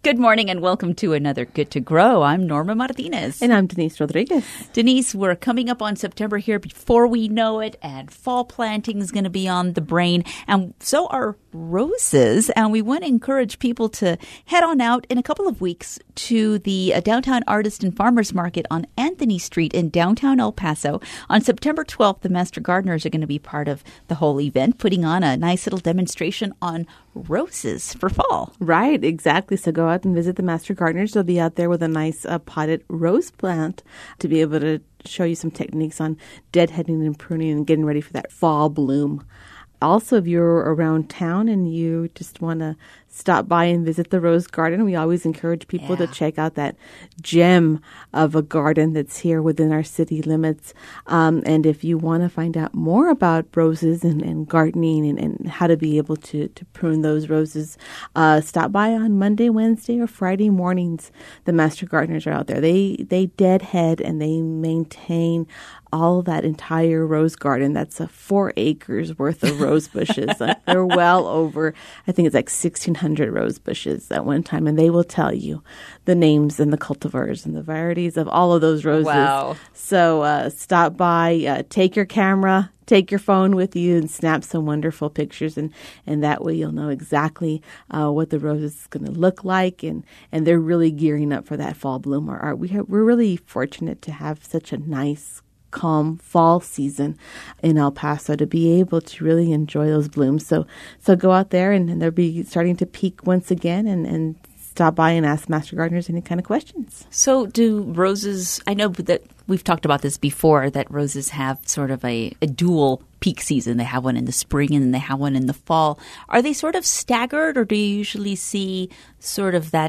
Good morning and welcome to another Good to Grow. I'm Norma Martinez. And I'm Denise Rodriguez. Denise, we're coming up on September here before we know it, and fall planting is going to be on the brain, and so are roses. And we want to encourage people to head on out in a couple of weeks to the Downtown Artist and Farmers Market on Anthony Street in downtown El Paso. On September 12th, the Master Gardeners are going to be part of the whole event, putting on a nice little demonstration on roses for fall. Right, exactly. So go out and visit the Master Gardeners. They'll be out there with a nice potted rose plant to be able to show you some techniques on deadheading and pruning and getting ready for that fall bloom. Also, if you're around town and you just want to stop by and visit the Rose Garden, we always encourage people to check out that gem of a garden that's here within our city limits. And if you want to find out more about roses and gardening and how to be able to prune those roses, stop by on Monday, Wednesday, or Friday mornings. The Master Gardeners are out there. They deadhead and they maintain all that entire rose garden. That's 4 acres worth of rose bushes. They're well over, I think it's like 1,600 rose bushes at one time. And they will tell you the names and the cultivars and the varieties of all of those roses. Wow. So stop by, take your camera, take your phone with you and snap some wonderful pictures. And that way you'll know exactly what the rose is going to look like. And they're really gearing up for that fall bloom. We're really fortunate to have such a nice, calm fall season in El Paso to be able to really enjoy those blooms. So go out there and they'll be starting to peak once again and stop by and ask Master Gardeners any kind of questions. So do roses, I know that we've talked about this before, that roses have sort of a dual peak season. They have one in the spring and then they have one in the fall. Are they sort of staggered, or do you usually see sort of that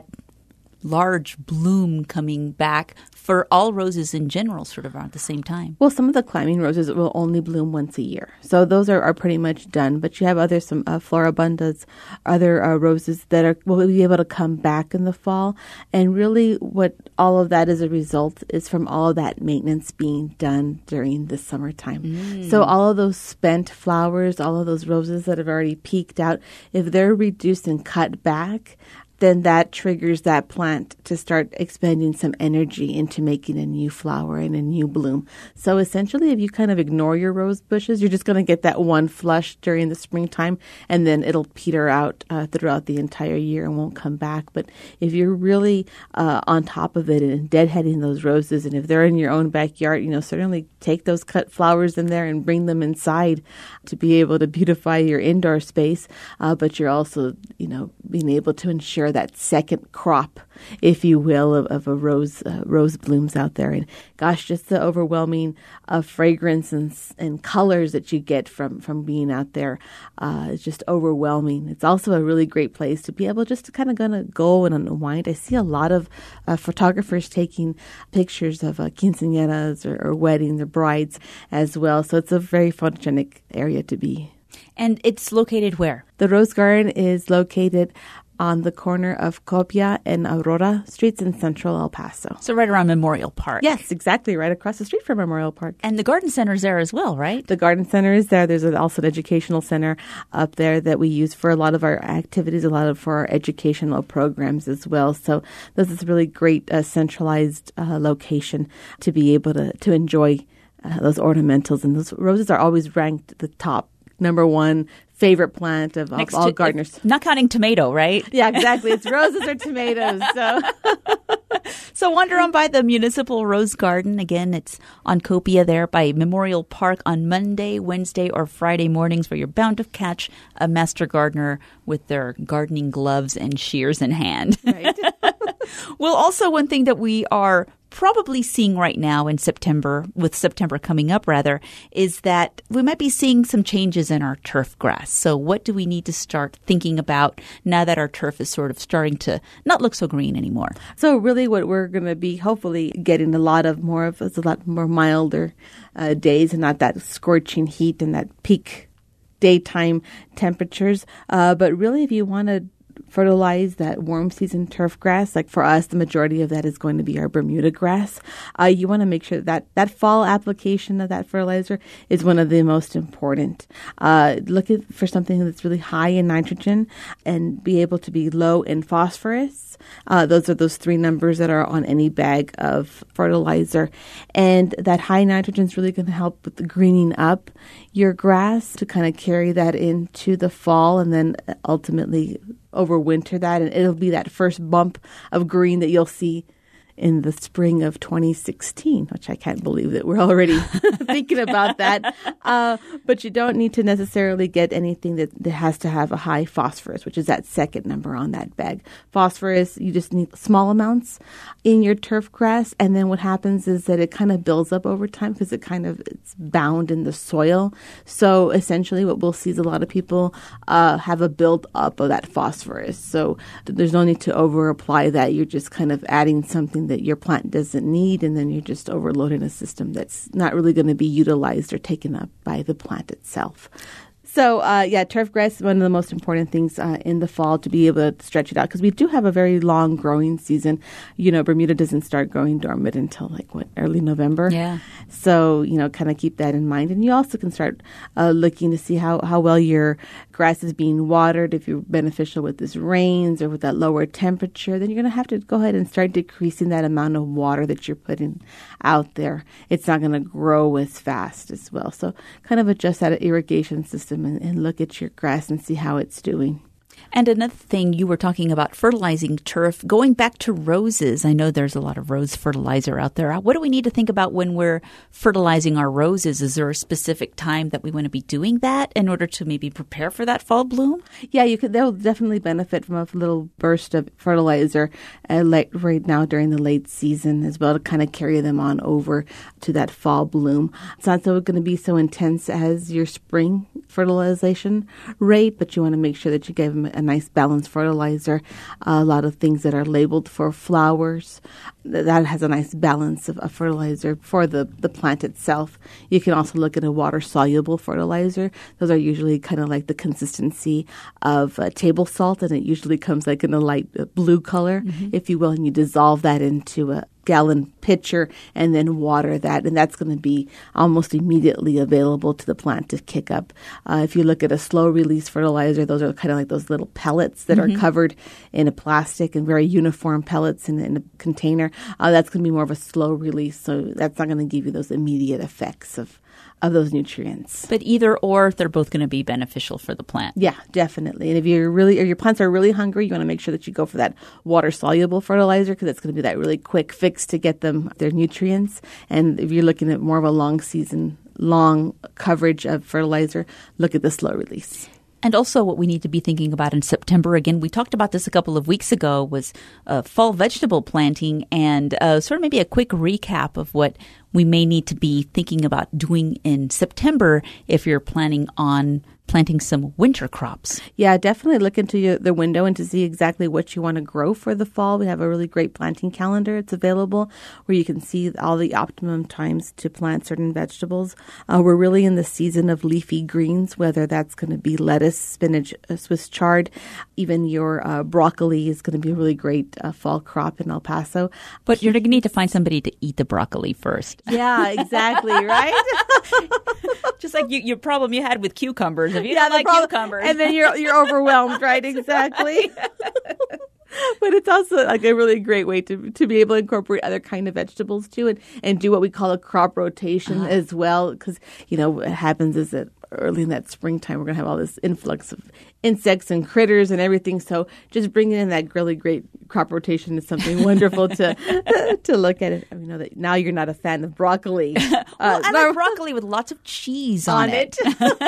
large bloom coming back for all roses in general sort of around the same time? Well, some of the climbing roses will only bloom once a year. So those are pretty much done. But you have some floribundas, other roses that will be able to come back in the fall. And really what all of that is a result is from all of that maintenance being done during the summertime. So all of those spent flowers, all of those roses that have already peaked out, if they're reduced and cut back, then that triggers that plant to start expending some energy into making a new flower and a new bloom. So essentially, if you kind of ignore your rose bushes, you're just going to get that one flush during the springtime, and then it'll peter out throughout the entire year and won't come back. But if you're really on top of it and deadheading those roses, and if they're in your own backyard, certainly take those cut flowers in there and bring them inside to be able to beautify your indoor space. But you're also, being able to ensure that second crop, if you will, of a rose blooms out there. And gosh, just the overwhelming fragrance and colors that you get from being out there is just overwhelming. It's also a really great place to be able just to kind of go and unwind. I see a lot of photographers taking pictures of quinceañeras or weddings or brides as well. So it's a very photogenic area to be. And it's located where? The Rose Garden is located on the corner of Copia and Aurora Streets in central El Paso. So right around Memorial Park. Yes, exactly, right across the street from Memorial Park. And the garden center is there as well, right? The garden center is there. There's also an educational center up there that we use for a lot of our activities, for our educational programs as well. So this is a really great centralized location to be able to enjoy those ornamentals. And those roses are always ranked the top number one favorite plant of all gardeners. Not counting tomato, right? Yeah, exactly. It's roses or tomatoes. So wander on by the Municipal Rose Garden. Again, it's on Copia there by Memorial Park on Monday, Wednesday, or Friday mornings, where you're bound to catch a master gardener with their gardening gloves and shears in hand. Right. Well, also one thing that we are probably seeing right now in September, with September coming up rather, is that we might be seeing some changes in our turf grass. So what do we need to start thinking about now that our turf is sort of starting to not look so green anymore? So really what we're going to be hopefully getting a lot more milder days and not that scorching heat and that peak daytime temperatures. But really if you want to fertilize that warm season turf grass. Like for us, the majority of that is going to be our Bermuda grass. You want to make sure that fall application of that fertilizer is one of the most important. Look for something that's really high in nitrogen and be able to be low in phosphorus. Those are those 3 numbers that are on any bag of fertilizer. And that high nitrogen is really going to help with the greening up your grass to kind of carry that into the fall and then ultimately overwinter that. And it'll be that first bump of green that you'll see in the spring of 2016, which I can't believe that we're already thinking about that. But you don't need to necessarily get anything that has to have a high phosphorus, which is that second number on that bag. Phosphorus, you just need small amounts in your turf grass. And then what happens is that it kind of builds up over time because it's bound in the soil. So essentially what we'll see is a lot of people have a build up of that phosphorus. So there's no need to over apply that. You're just kind of adding something that your plant doesn't need, and then you're just overloading a system that's not really going to be utilized or taken up by the plant itself. So, turf grass is one of the most important things in the fall to be able to stretch it out because we do have a very long growing season. Bermuda doesn't start growing dormant until early November. Yeah. So, kind of keep that in mind. And you also can start looking to see how well your grass is being watered. If you're beneficial with this rains or with that lower temperature, then you're going to have to go ahead and start decreasing that amount of water that you're putting out there. It's not going to grow as fast as well. So kind of adjust that irrigation system and look at your grass and see how it's doing. And another thing, you were talking about fertilizing turf. Going back to roses, I know there's a lot of rose fertilizer out there. What do we need to think about when we're fertilizing our roses? Is there a specific time that we want to be doing that in order to maybe prepare for that fall bloom? Yeah, they'll definitely benefit from a little burst of fertilizer right now during the late season as well to kind of carry them on over to that fall bloom. It's not going to be so intense as your spring fertilization rate, but you want to make sure that you give them a nice balanced fertilizer. A lot of things that are labeled for flowers, that has a nice balance of fertilizer for the plant itself. You can also look at a water-soluble fertilizer. Those are usually kind of like the consistency of table salt, and it usually comes in a light blue color, if you will, and you dissolve that into a gallon pitcher and then water that, and that's going to be almost immediately available to the plant to kick up. If you look at a slow release fertilizer, those are kind of like those little pellets that are covered in a plastic and very uniform pellets in a container. That's going to be more of a slow release, so that's not going to give you those immediate effects of those nutrients. But either or, they're both going to be beneficial for the plant. Yeah, definitely. And if your plants are really hungry, you want to make sure that you go for that water-soluble fertilizer because it's going to be that really quick fix to get them their nutrients. And if you're looking at more of a long coverage of fertilizer, look at the slow release. And also what we need to be thinking about in September, again, we talked about this a couple of weeks ago, was fall vegetable planting and sort of maybe a quick recap of what we may need to be thinking about doing in September if you're planning on planting some winter crops. Yeah, definitely look into the window and to see exactly what you want to grow for the fall. We have a really great planting calendar. It's available where you can see all the optimum times to plant certain vegetables. We're really in the season of leafy greens, whether that's going to be lettuce, spinach, Swiss chard, even your broccoli is going to be a really great fall crop in El Paso. But you're going to need to find somebody to eat the broccoli first. Yeah, exactly, right? Just like your problem you had with cucumbers. If you don't like cucumbers. And then you're overwhelmed, right? Exactly. But it's also like a really great way to be able to incorporate other kind of vegetables too and do what we call a crop rotation as well. Because, what happens is that early in that springtime, we're going to have all this influx of insects and critters and everything. So just bringing in that really great crop rotation is something wonderful to look at it. I know that now you're not a fan of broccoli. I like broccoli with lots of cheese on it.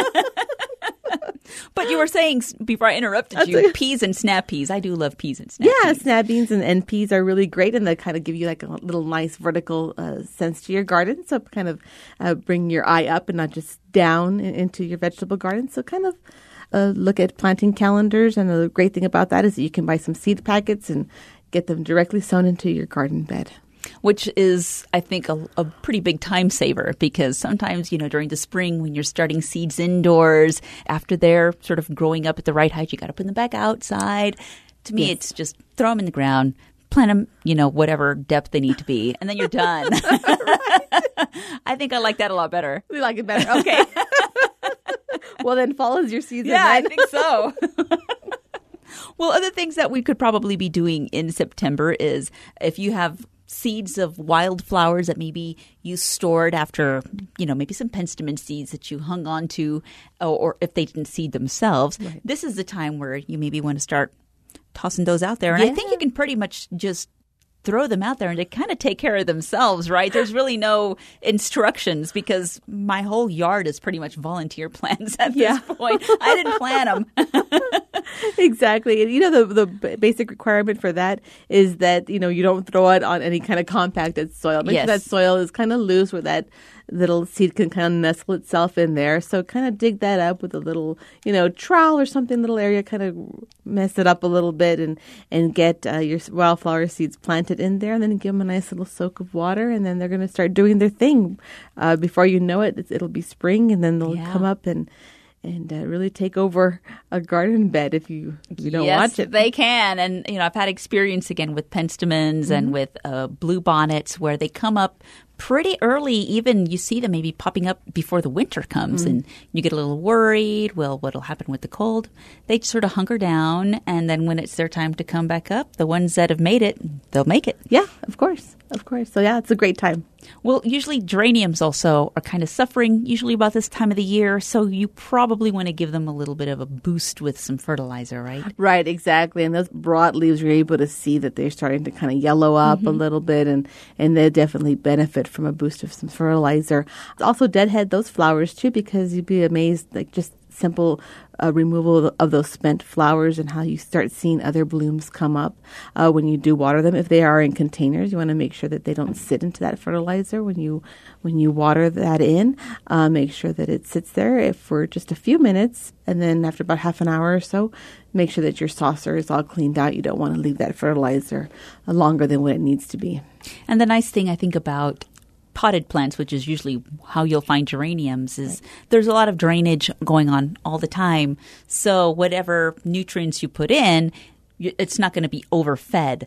But you were saying, before I interrupted you, peas and snap peas. I do love peas and snap peas. Yeah, snap beans and peas are really great, and they kind of give you like a little nice vertical sense to your garden. So kind of bring your eye up and not just down into your vegetable garden. So kind of look at planting calendars, and the great thing about that is that you can buy some seed packets and get them directly sown into your garden bed. Which is, I think, a pretty big time saver because sometimes, during the spring when you're starting seeds indoors, after they're sort of growing up at the right height, you got to put them back outside. To me, It's just throw them in the ground, plant them, whatever depth they need to be, and then you're done. I think I like that a lot better. We like it better. Okay. Well, then fall is your season. Yeah, I think so. Well, other things that we could probably be doing in September is if you have seeds of wildflowers that maybe you stored after, maybe some penstemon seeds that you hung on to, or if they didn't seed themselves, right. This is the time where you maybe want to start tossing those out there. And I think you can pretty much just throw them out there and they kind of take care of themselves, right? There's really no instructions because my whole yard is pretty much volunteer plants at this point. I didn't plant them. Exactly. And the basic requirement for that is that, you don't throw it on any kind of compacted soil. Make sure that soil is kind of loose where that little seed can kind of nestle itself in there. So kind of dig that up with a little, trowel or something, little area, kind of mess it up a little bit and get your wildflower seeds planted in there and then give them a nice little soak of water and then they're going to start doing their thing. Before you know it, it'll be spring and then they'll come up and really take over a garden bed if you don't watch it. Yes, they can. And, I've had experience again with penstemons and with blue bonnets where they come up pretty early. Even you see them maybe popping up before the winter comes and you get a little worried. Well, what'll happen with the cold? They sort of hunker down. And then when it's their time to come back up, the ones that have made it, they'll make it. Yeah, of course. Of course. So, it's a great time. Well, usually geraniums also are kind of suffering usually about this time of the year. So you probably want to give them a little bit of a boost with some fertilizer, right? Right, exactly. And those broad leaves, you're able to see that they're starting to kind of yellow up a little bit and they definitely benefit from a boost of some fertilizer. Also deadhead those flowers too because you'd be amazed, like just simple removal of those spent flowers and how you start seeing other blooms come up when you do water them. If they are in containers, you want to make sure that they don't sit into that fertilizer when you water that in. Make sure that it sits there for just a few minutes, and then after about half an hour or so, make sure that your saucer is all cleaned out. You don't want to leave that fertilizer longer than what it needs to be. And the nice thing I think about potted plants, which is usually how you'll find geraniums, is there's a lot of drainage going on all the time. So whatever nutrients you put in, it's not going to be overfed.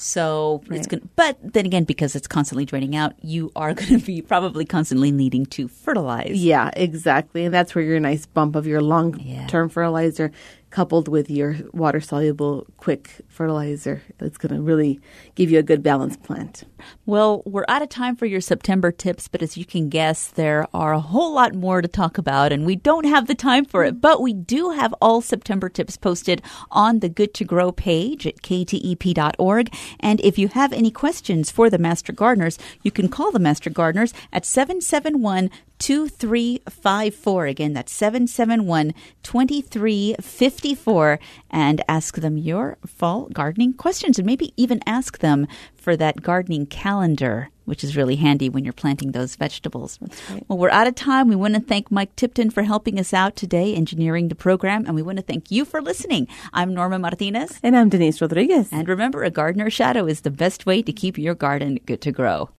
So it's going, but then again, because it's constantly draining out, you are going to be probably constantly needing to fertilize. Yeah, exactly. And that's where your nice bump of your long-term fertilizer coupled with your water-soluble quick fertilizer, it's going to really give you a good balanced plant. Well, we're out of time for your September tips, but as you can guess, there are a whole lot more to talk about, and we don't have the time for it. But we do have all September tips posted on the Good to Grow page at ktep.org. And if you have any questions for the Master Gardeners, you can call the Master Gardeners at 771-2354. Again, that's 771-2354, and ask them your fall gardening questions, and maybe even ask them for that gardening calendar, which is really handy when you're planting those vegetables. That's right. Well, we're out of time. We want to thank Mike Tipton for helping us out today, engineering the program, and we want to thank you for listening. I'm Norma Martinez. And I'm Denise Rodriguez. And remember, a gardener's shadow is the best way to keep your garden good to grow.